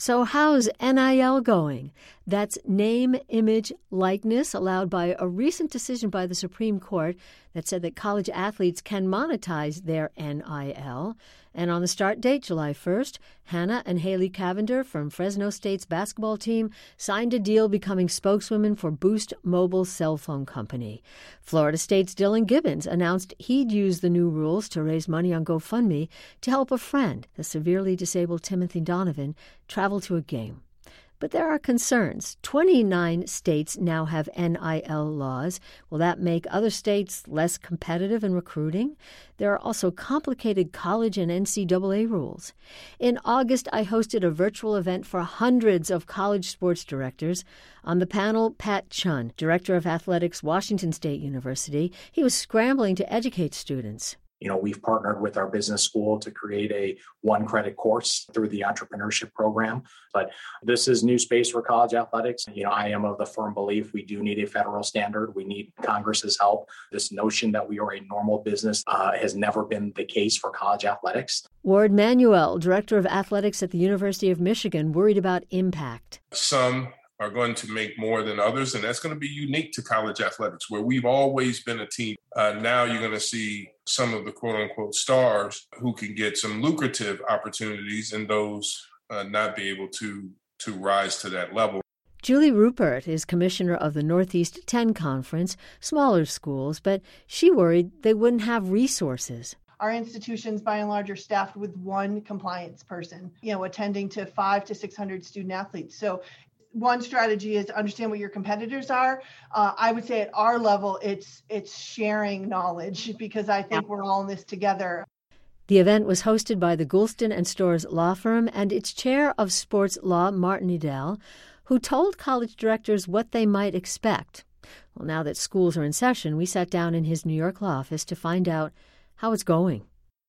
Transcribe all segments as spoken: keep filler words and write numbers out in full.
So how's N I L going? That's name, image, likeness, allowed by a recent decision by the Supreme Court that said that college athletes can monetize their N I L. And on the start date, July first, Hannah and Haley Cavender from Fresno State's basketball team signed a deal becoming spokeswomen for Boost Mobile cell phone company. Florida State's Dylan Gibbons announced he'd use the new rules to raise money on GoFundMe to help a friend, the severely disabled Timothy Donovan, travel to a game. But there are concerns. twenty-nine states now have N I L laws. Will that make other states less competitive in recruiting? There are also complicated college and N C double A rules. In August, I hosted a virtual event for hundreds of college sports directors. On the panel, Pat Chun, director of athletics, Washington State University. He was scrambling to educate students. You know, we've partnered with our business school to create a one credit course through the entrepreneurship program. But this is new space for college athletics. You know, I am of the firm belief we do need a federal standard. We need Congress's help. This notion that we are a normal business uh, has never been the case for college athletics. Ward Manuel, director of athletics at the University of Michigan, worried about impact. Some are going to make more than others, and that's going to be unique to college athletics, where we've always been a team. Uh, now you're going to see some of the quote-unquote stars who can get some lucrative opportunities and those uh, not be able to, to rise to that level. Julie Rupert is commissioner of the Northeast ten Conference, smaller schools, but she worried they wouldn't have resources. Our institutions, by and large, are staffed with one compliance person, you know, attending to five to six hundred student athletes. So one strategy is to understand what your competitors are. Uh, I would say at our level, it's it's sharing knowledge, because I think we're all in this together. The event was hosted by the Goulston and Storrs law firm and its chair of sports law, Martin Edel, who told college directors what they might expect. Well, now that schools are in session, we sat down in his New York law office to find out how it's going.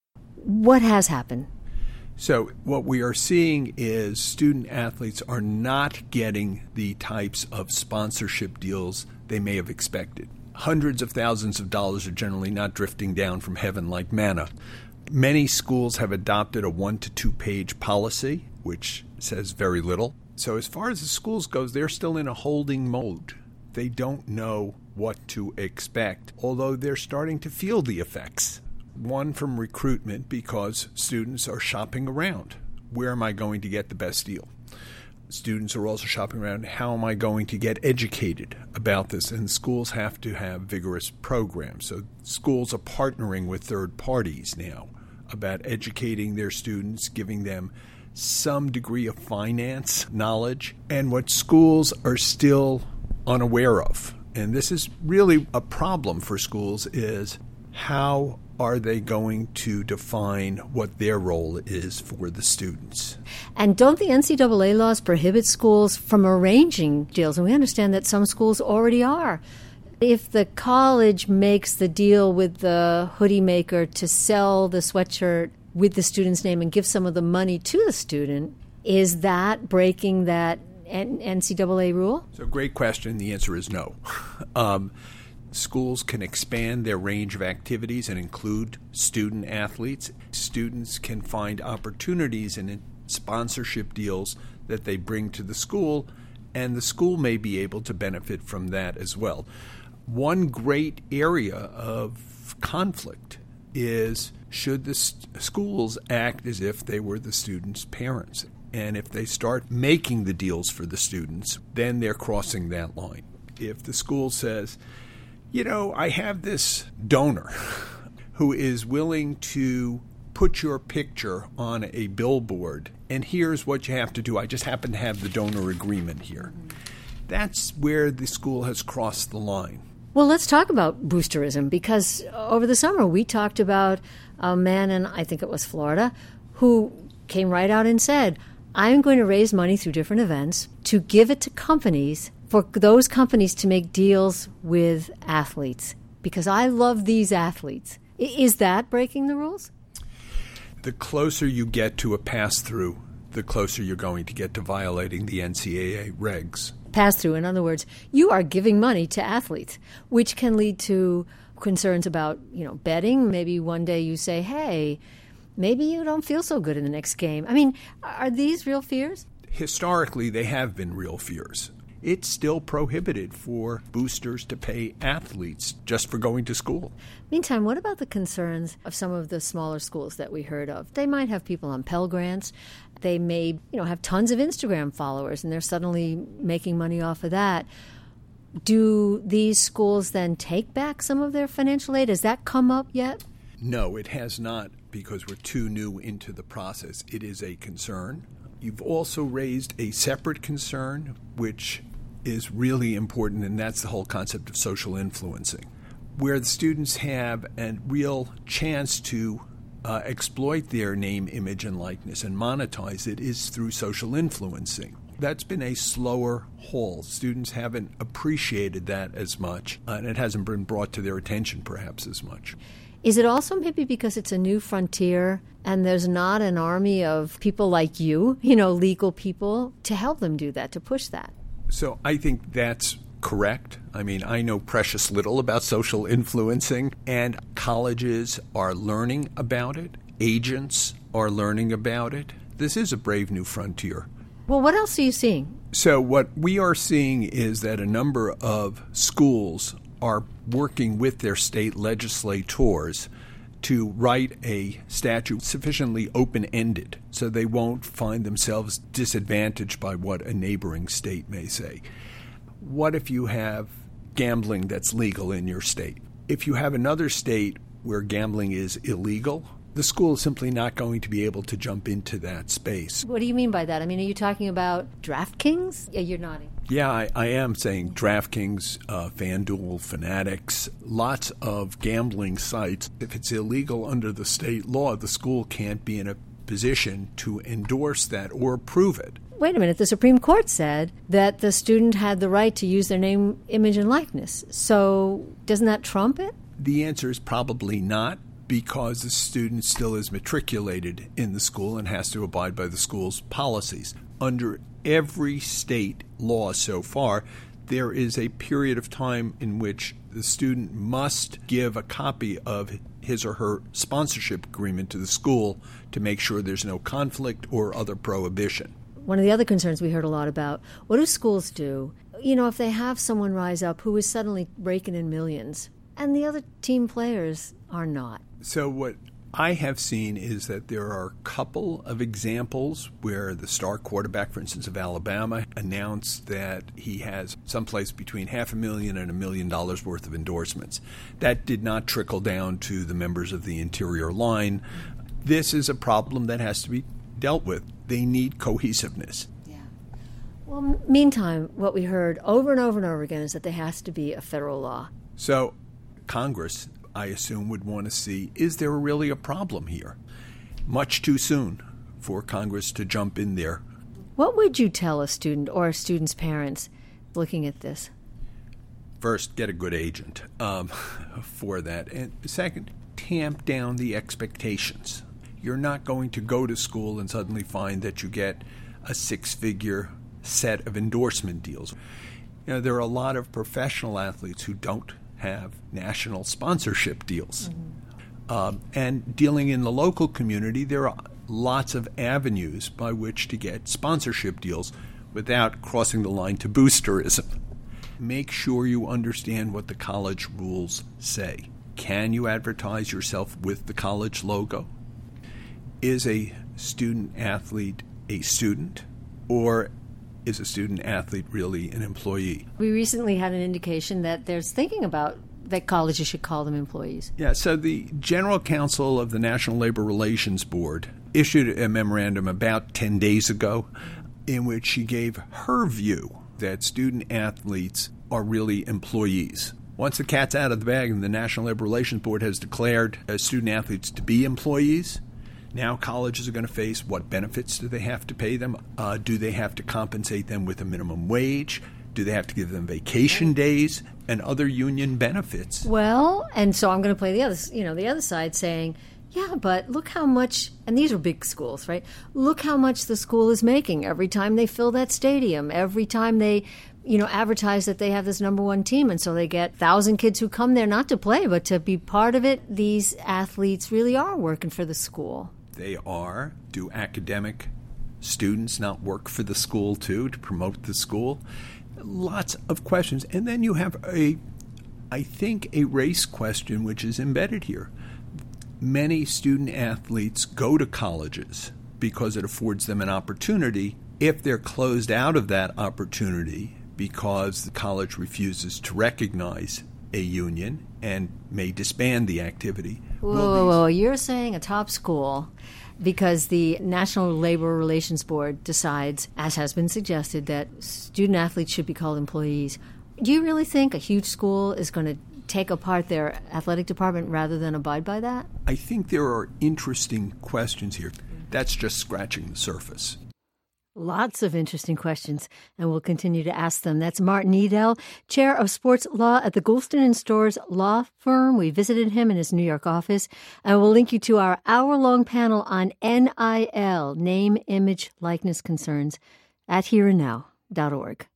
What has happened? So what we are seeing is student athletes are not getting the types of sponsorship deals they may have expected. Hundreds of thousands of dollars are generally not drifting down from heaven like manna. Many schools have adopted a one to two page policy, which says very little. So as far as the schools goes, they're still in a holding mode. They don't know what to expect, although they're starting to feel the effects. One from recruitment, because students are shopping around. Where am I going to get the best deal? Students are also shopping around, how am I going to get educated about this? And schools have to have vigorous programs. So schools are partnering with third parties now about educating their students, giving them some degree of finance knowledge. And what schools are still unaware of, and this is really a problem for schools, is how are they going to define what their role is for the students? And don't the N C double A laws prohibit schools from arranging deals? And we understand that some schools already are. If the college makes the deal with the hoodie maker to sell the sweatshirt with the student's name and give some of the money to the student, is that breaking that N C double A rule? So great question. The answer is no. um, Schools can expand their range of activities and include student athletes. Students can find opportunities in sponsorship deals that they bring to the school, and the school may be able to benefit from that as well. One great area of conflict is, should the st- schools act as if they were the students' parents? And if they start making the deals for the students, then they're crossing that line. If the school says, you know, I have this donor who is willing to put your picture on a billboard, and here's what you have to do. I just happen to have the donor agreement here. That's where the school has crossed the line. Well, let's talk about boosterism, because over the summer we talked about a man in, I think it was Florida, who came right out and said, I'm going to raise money through different events to give it to companies, for those companies to make deals with athletes, because I love these athletes. Is that breaking the rules? The closer you get to a pass-through, the closer you're going to get to violating the N C double A regs. Pass-through, in other words, you are giving money to athletes, which can lead to concerns about, you know, betting. Maybe one day you say, hey, maybe you don't feel so good in the next game. I mean, are these real fears? historically, they have been real fears. It's still prohibited for boosters to pay athletes just for going to school. Meantime, what about the concerns of some of the smaller schools that we heard of? They might have people on Pell Grants. They may, you know, have tons of Instagram followers, and they're suddenly making money off of that. Do these schools then take back some of their financial aid? Has that come up yet? No, it has not, because we're too new into the process. It is a concern. You've also raised a separate concern, which is really important, and that's the whole concept of social influencing, where the students have a real chance to uh, exploit their name, image, and likeness and monetize it is through social influencing. That's been a slower haul. Students haven't appreciated that as much, uh, and it hasn't been brought to their attention perhaps as much. Is it also maybe because it's a new frontier and there's not an army of people like you, you know, legal people, to help them do that, to push that? So I think that's correct. I mean, I know precious little about social influencing, and colleges are learning about it. Agents are learning about it. This is a brave new frontier. Well, what else are you seeing? So what we are seeing is that a number of schools are working with their state legislators to write a statute sufficiently open-ended so they won't find themselves disadvantaged by what a neighboring state may say. What if you have gambling that's legal in your state? If you have another state where gambling is illegal, the school is simply not going to be able to jump into that space. What do you mean by that? I mean, are you talking about DraftKings? Yeah, you're nodding. Yeah, I, I am saying DraftKings, uh, FanDuel, Fanatics, lots of gambling sites. If it's illegal under the state law, the school can't be in a position to endorse that or approve it. Wait a minute. The Supreme Court said that the student had the right to use their name, image, and likeness. So doesn't that trump it? The answer is probably not, because the student still is matriculated in the school and has to abide by the school's policies. Under every state law so far, there is a period of time in which the student must give a copy of his or her sponsorship agreement to the school to make sure there's no conflict or other prohibition. One of the other concerns we heard a lot about, what do schools do? You know, if they have someone rise up who is suddenly raking in millions and the other team players are not. So what I have seen is that there are a couple of examples where the star quarterback, for instance, of Alabama, announced that he has someplace between half a million and a million dollars worth of endorsements. That did not trickle down to the members of the interior line. This is a problem that has to be dealt with. They need cohesiveness. Yeah. Well, meantime, what we heard over and over and over again is that there has to be a federal law. So Congress, I assume, would want to see, is there really a problem here? Much too soon for Congress to jump in there. What would you tell a student or a student's parents looking at this? First, get a good agent um, for that. And second, tamp down the expectations. You're not going to go to school and suddenly find that you get a six-figure set of endorsement deals. You know, there are a lot of professional athletes who don't have national sponsorship deals. Mm-hmm. Um, and dealing in the local community, there are lots of avenues by which to get sponsorship deals without crossing the line to boosterism. Make sure you understand what the college rules say. Can you advertise yourself with the college logo? Is a student athlete a student, or is a student athlete really an employee? We recently had an indication that there's thinking about that colleges should call them employees. Yeah, so the General Counsel of the National Labor Relations Board issued a memorandum about ten days ago in which she gave her view that student athletes are really employees. Once the cat's out of the bag and the National Labor Relations Board has declared uh, student athletes to be employees, now colleges are going to face what benefits do they have to pay them? Uh, do they have to compensate them with a minimum wage? Do they have to give them vacation days and other union benefits? Well, and so I'm going to play the other, you know, the other side saying, yeah, but look how much, and these are big schools, right? Look how much the school is making every time they fill that stadium, every time they, you know, advertise that they have this number one team, and so they get one thousand kids who come there not to play, but to be part of it. These athletes really are working for the school. They are, do academic students not work for the school too, to promote the school? Lots of questions. And then you have a, I think, a race question which is embedded here. Many student athletes go to colleges because it affords them an opportunity. If they're closed out of that opportunity because the college refuses to recognize a union and may disband the activity. Whoa, whoa, whoa. You're saying a top school, because the National Labor Relations Board decides, as has been suggested, that student athletes should be called employees. Do you really think a huge school is going to take apart their athletic department rather than abide by that? I think there are interesting questions here. That's just scratching the surface. Lots of interesting questions, and we'll continue to ask them. That's Martin Edel, chair of sports law at the Goulston and Storrs law firm. We visited him in his New York office, and we'll link you to our hour-long panel on N I L, name, image, likeness concerns, at here and now dot org.